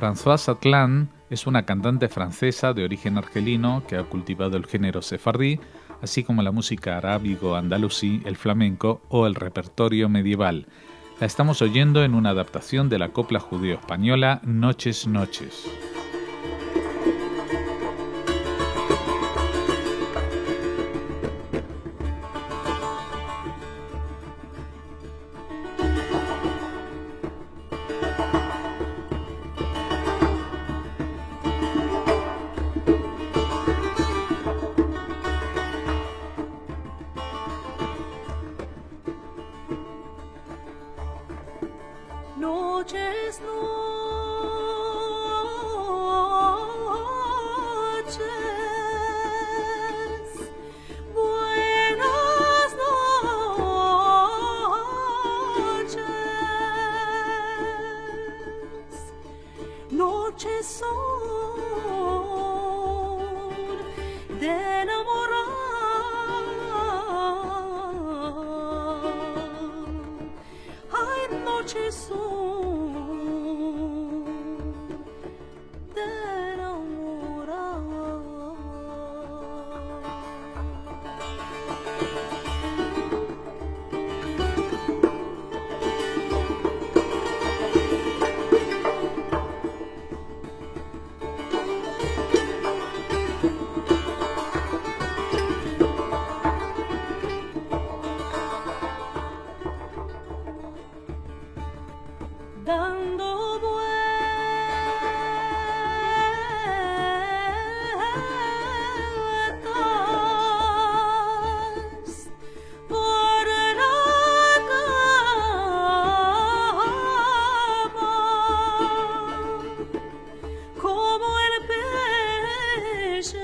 Françoise Atlan es una cantante francesa de origen argelino que ha cultivado el género sefardí, así como la música arábigo-andalusí, el flamenco o el repertorio medieval. La estamos oyendo en una adaptación de la copla judío-española Noches, Noches. Noches, noches, buenas noches, noches son de enamorar, ay, noches son dando vueltas por la cama, como el pez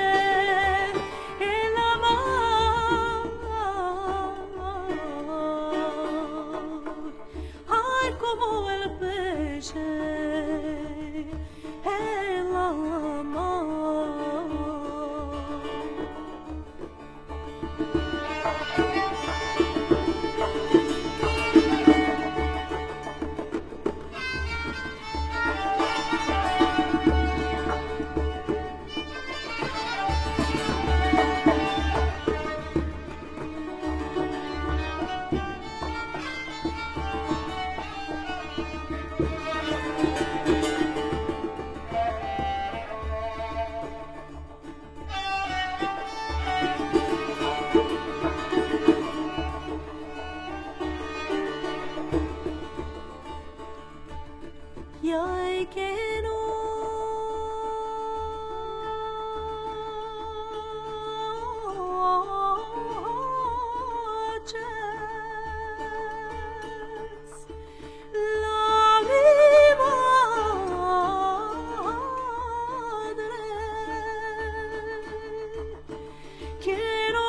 en la mar, ay, como el pez en la mar. Y hay que noches, la mi madre, que no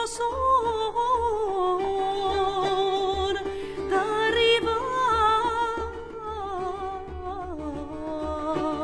son de arriba,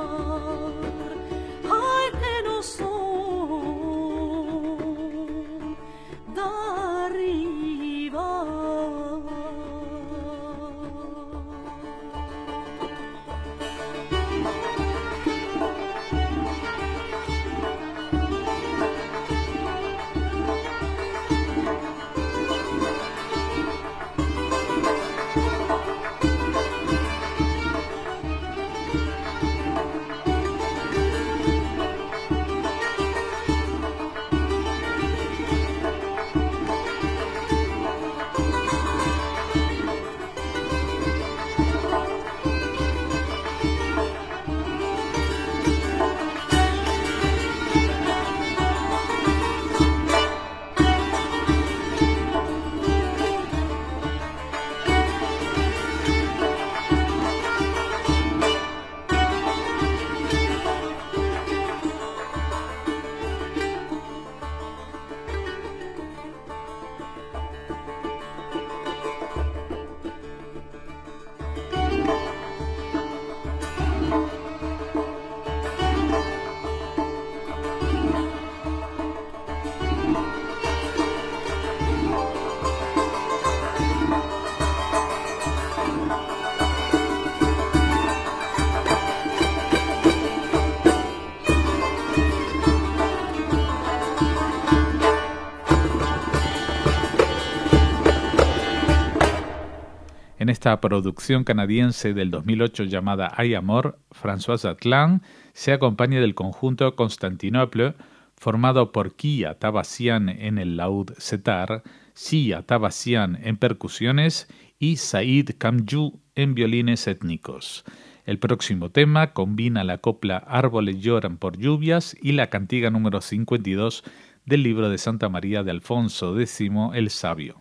En esta producción canadiense del 2008 llamada Hay Amor, Françoise Atlan se acompaña del conjunto Constantinople, formado por Kia Tabassian en el laúd setar, Sia Tabassian en percusiones y Saïd Kamjou en violines étnicos. El próximo tema combina la copla Árboles lloran por lluvias y la cantiga número 52 del libro de Santa María de Alfonso X el Sabio.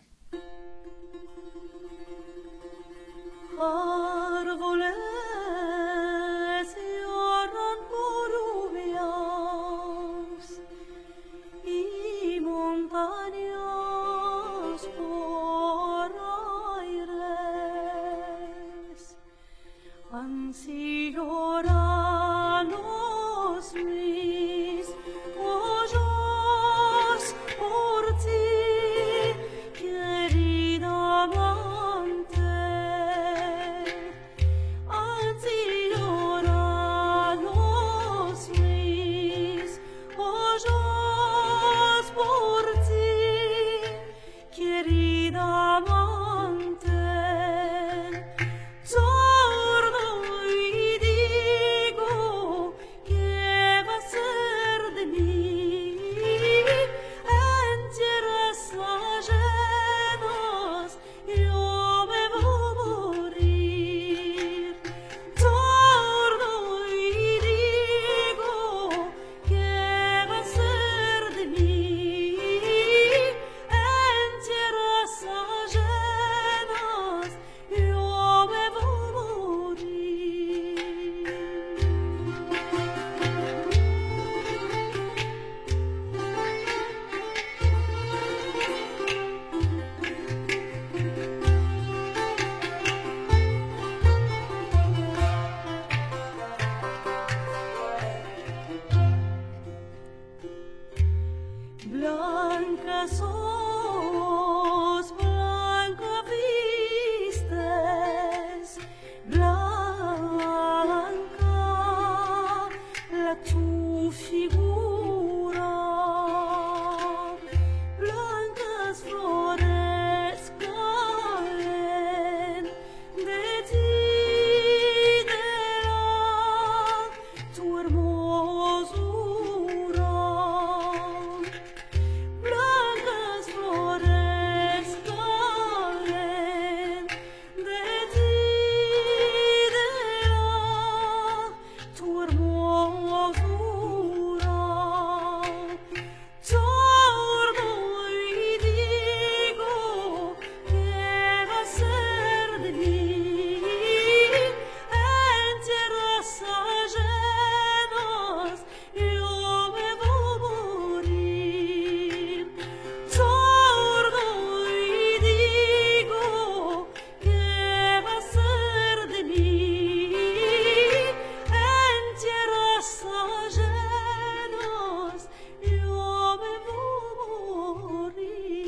Árboles lloran por lluvias y montañas por aires. Ansí lloran los mis ojos por ti, querida amante. Ansí lloran los mis ojos por ti, querida amante. Sordo y digo, ¿qué va a ser de mí? En tierras ajenas yo me voy a morir. Sordo y digo, ¿qué va a ser de mí? En tierras ajenas yo me voy a Blanca sos, blanca vistes, blanca la tu figura, blancas flores caen de ti, de tu hermosura. Blancas flores caen de ti, de tu hermosura. Sordo y digo, ¿qué va a ser de mí? En tierras ajenas yo me voy a morir. Sordo y digo, ¿qué va a ser de mí? En tierras ajenas yo me voy a morir.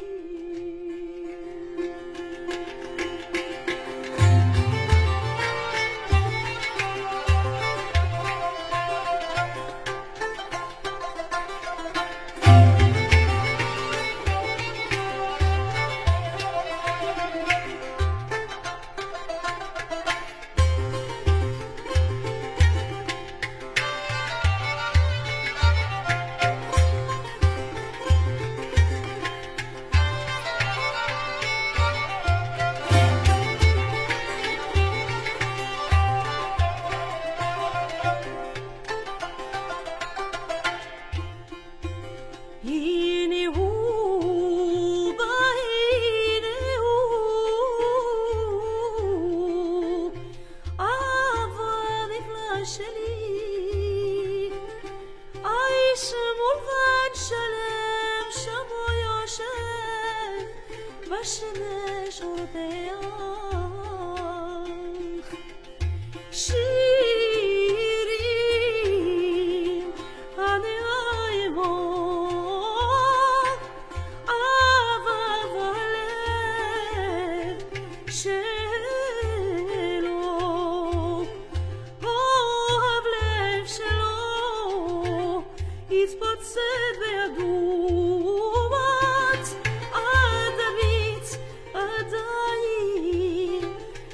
Shirin, ane aymo, avavalev, shelo, avlev shelo, itpotsed ve'aduvat, adamit, adayim,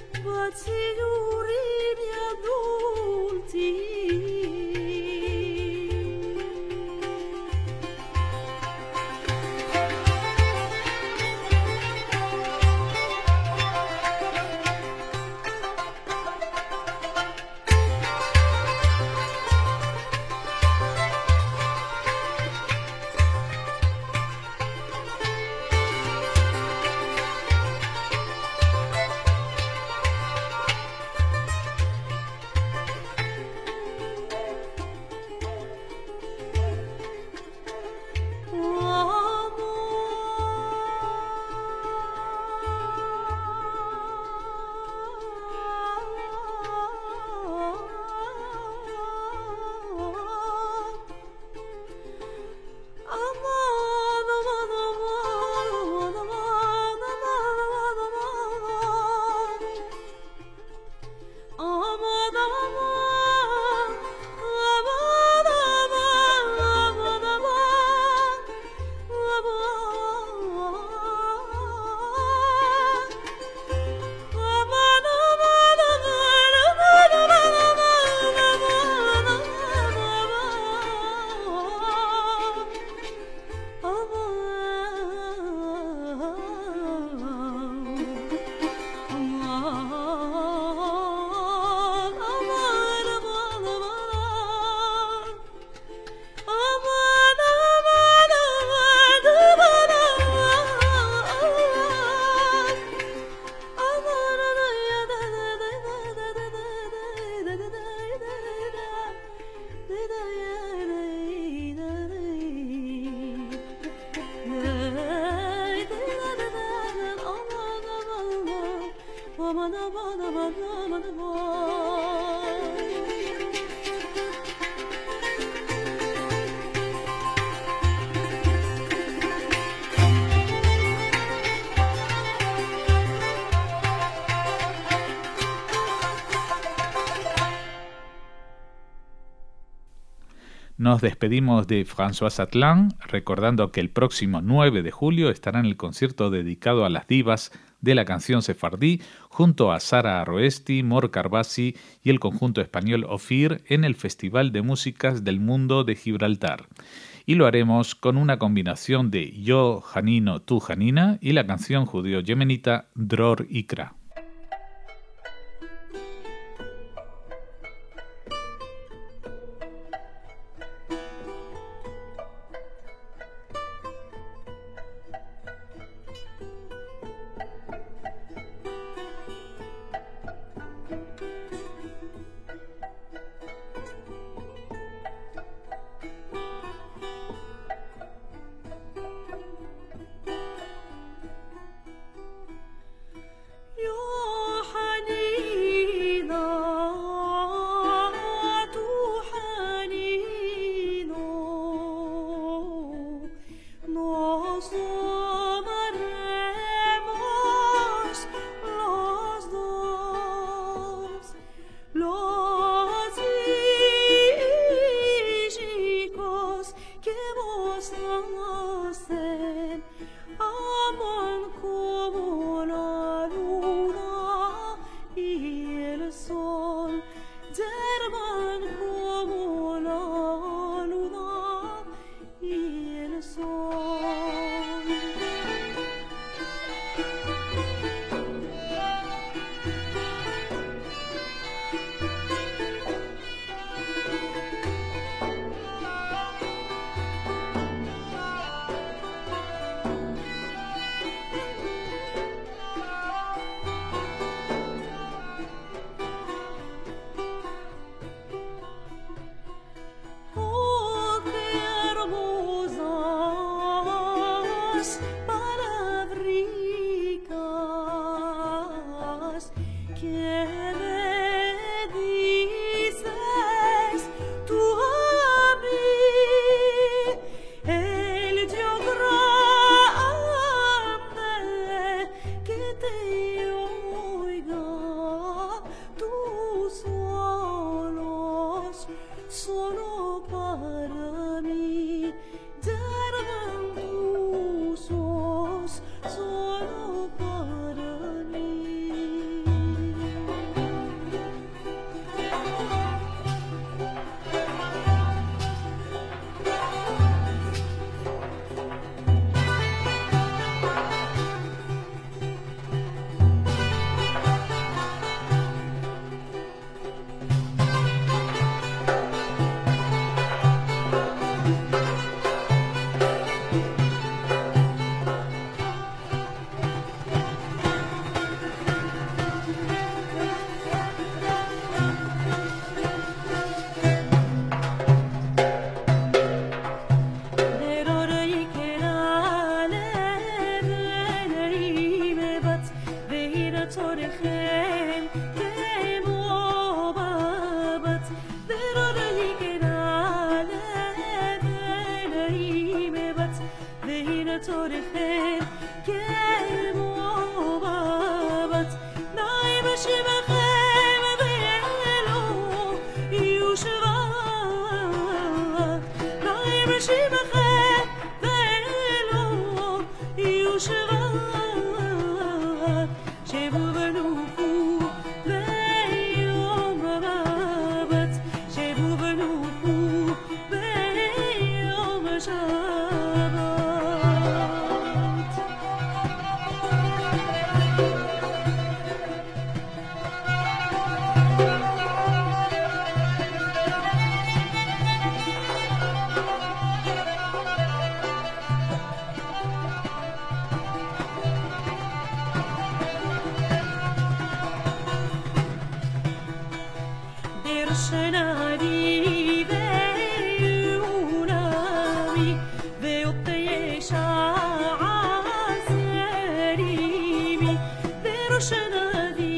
aman aman aman aman aman. Nos despedimos de Françoise Atlan, recordando que el próximo 9 de julio estará en el concierto dedicado a las divas de la canción sefardí, junto a Sara Arroesti, Mor Carbasi y el conjunto español Ofir en el Festival de Músicas del Mundo de Gibraltar. Y lo haremos con una combinación de Yo Janino, tú Janina y la canción judío-yemenita Dror Ikra. شنادي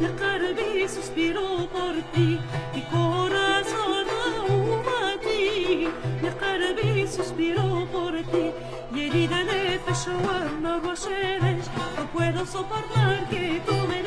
mi قلبي suspiró por ti, mi corazón aún a ti, mi قلبي suspiró por ti, y herida de pecho anda no puedo soportar que tú me